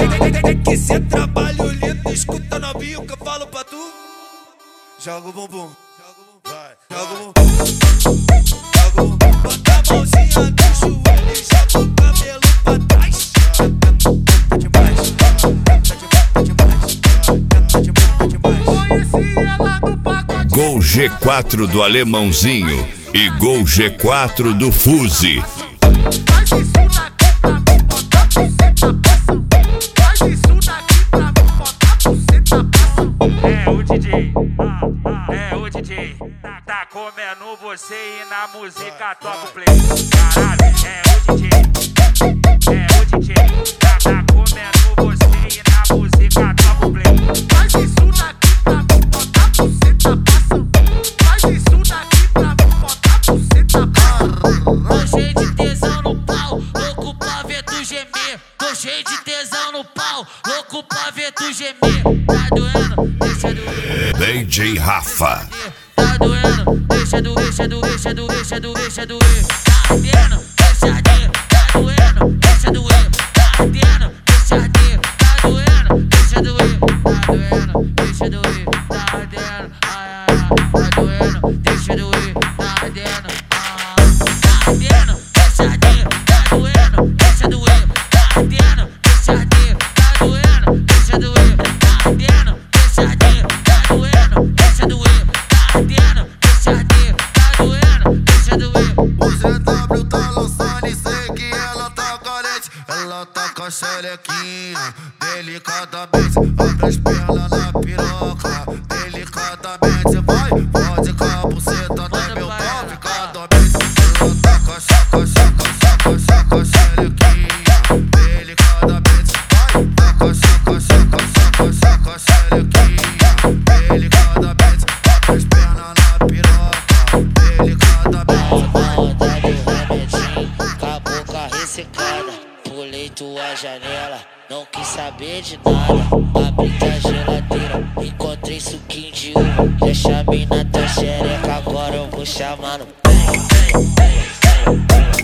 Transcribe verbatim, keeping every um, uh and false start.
Tem que ser trabalho lindo, escuta novinho que eu falo pra tu. Joga o bumbum, vai, joga o bumbum, joga o bumbum. Bota a mãozinha no joelho e joga o cabelo pra trás. Tá demais, tá demais, tá demais, tá demais. Conheci ela no pacote. Gol G quatro do Alemãozinho e Gol G quatro do Fuzi. Faz isso daqui pra mim, bota a buceta passando. Faz isso daqui pra mim, bota a buceta passando. É o D J, ah, é o D J. Tá, tá comendo você e na música toca o play. Caralho, é o D J, é o D J. Tá, tá comendo você e na música toca o play. Faz isso daqui pra mim, bota a buceta passando. Faz isso daqui pra mim, bota a buceta passando. Tô cheio de tesão no pau, louco pra ver tu gemer. Tô cheio de tesão no pau, louco pra ver tu gemer. Tá doendo? Deixa doer. D J Rafa. Tá doendo? Deixa doer, deixa doer, deixa doer, deixa doer, deixa doer. Tá ardendo? Deixa arder. Tá doendo? Deixa doer. Tá ardendo? Deixa arder. Tá doendo? Deixa doer. Tá doendo? Deixa doer. Tá ardendo. Ai, ai, ai. Tá doendo? Deixa doer. Tá ardendo. Ah, tá ardendo? Deixa arder. Tá doendo? Deixa doer. Tá ardendo? Deixa arder. Tá doendo? Deixa doer. Tá ardendo? Deixa arder. Tá doendo? Deixa doer. Tá ardendo? Deixa arder. Tá doendo? Deixa doer. O G W tá lançando e sei que ela tá carente. Ela tá com a xerequinha, delicadamente. Abre as pernas na piroca, delicadamente. Vai, pode com a buceta no meu pau, fica dormente. Ela tá com a chaca, chaca, chaca, chaca, xerequinha, delicadamente. Vai, tá com a chaca, chaca, chaca, chaca, xerequinha, delicadamente. Abre as pernas na piroca, delicadamente. Maldade remetinho, com a boca ressecada. Pulei tua janela, não quis saber de nada. Abri tua geladeira, encontrei suquinho de uva. Já chamei na tua xereca, agora eu vou chamar no pé, pé, pé, pé.